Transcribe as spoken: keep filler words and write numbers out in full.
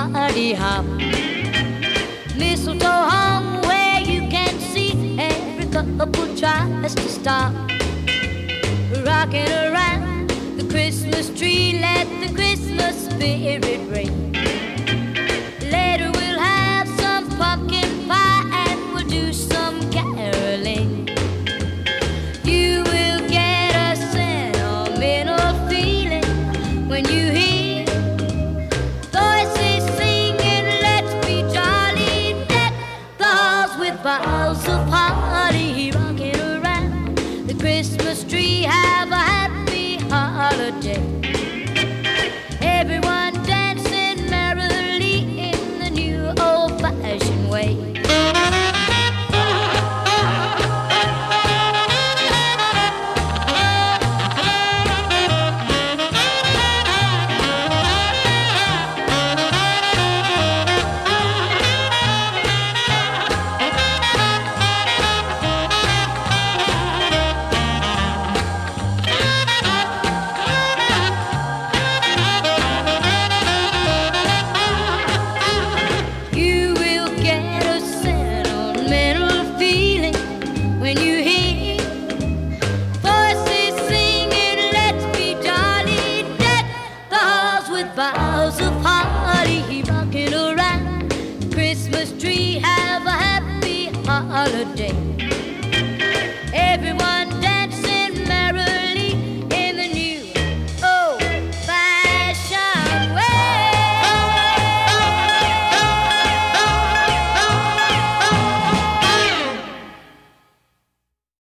party hop. Mistletoe hung where you can see every couple tries to stop. Rocking around the Christmas tree, let the Christmas spirit ring. Later we'll have some pumpkin pie and we'll do some caroling. You will get a sentimental feeling when you hear voices singing, let's be jolly, deck the halls with boughs of holly. Rocking around the Christmas tree, have a happy holiday. Everyone dancing merrily in the new old-fashioned way. Boughs of holly, rocking around the Christmas tree, have a happy holiday.